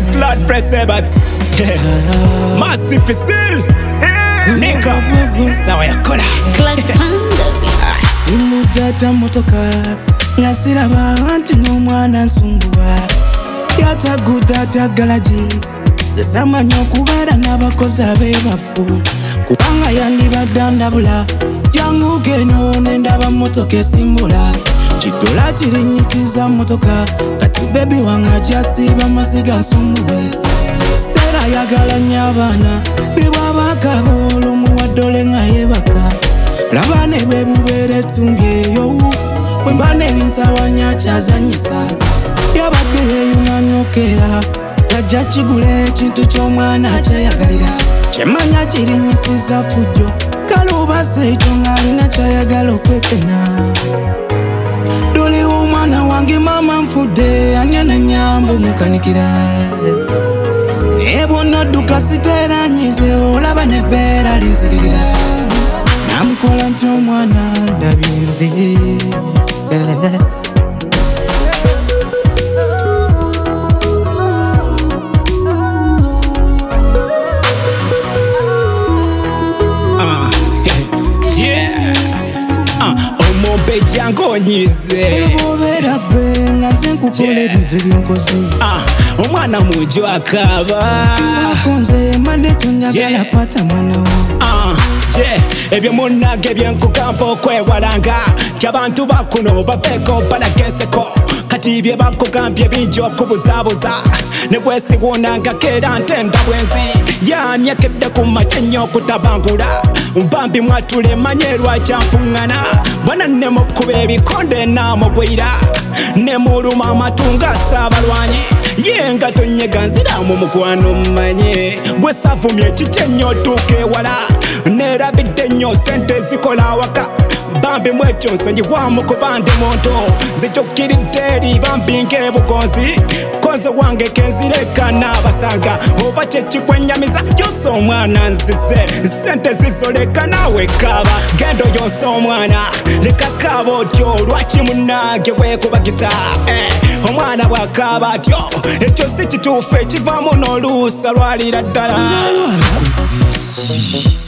Lord Fresebat Master Fisil Nika Sawa ya kola Clark Panda Simu data motoka Ngasiraba anti n'omwana nsumbuwa Yataguda galaji Zesamanya okubera n'abakozi abebafu Kubanga yandibadde ndabula Jangu geno nendaba motoka esimbula Kidola tirinyisiza motoka Kati baby wanga jasiba masiga nsumbuwe Stella yagala nnyo abaana Bibwabaka b'olumu waddole nga yebaka Labane bebubere tungyeyo Wembane bintawanya kyazanyisa Yabadde yeyunanokera Tajja kigule ekintu ky'omwana kyeyagalira Kyemanya kirinyisiza fujjo Kalubase ekyo ng'alina kyayagala okwepena Doli omwana wange mama nfudde anyana nyambo mukanikira Nebwonodduka siteeranyize olaba nebbeera lizirira Namukola nti omwana ndabinze Omombe jango nyize Obera gwe nga nze nkukola ebive byonkoze Omwana munju akaba Akonze mande tunyagala kwata mwana wo ebyo munnage byenkugamba okwewalanga Nti abantu bakuno baveeko balagenseko Kati bye bakugambye bingi okubuzaabuza Ne bwesiwunanga keera ntenda bwenzi Yamyekedde ku makya nnyo okutabangula Mbambi mwatule manye lwakyanfuŋŋana Bwana ne mukuba ebikonde naamugwira Ne muluma amatunga asaabalwanyi Ye nga tonyega nziramu mukwano mmanye Bwe savumye kikye nnyo otuuka ewala Nerabidde nnyo sente zikola awaka Bambi mwekyo nsonyiwamu kuba ndi muntu Nzijukkiridde eri bambi ng'ebugonzi Kozo wange kenzireka n'abasanga Oba kyekikwennyamiza yosa omwana nzize Sente zizoleka naawe kaaba Gendo yosa omwana leka kaaba otyo Lwaki munnange weekubagiza Omwana bw'akaaba atyo ekyo si kituufu ekivaamu n'oluusa lwalira ddala Kwesi ki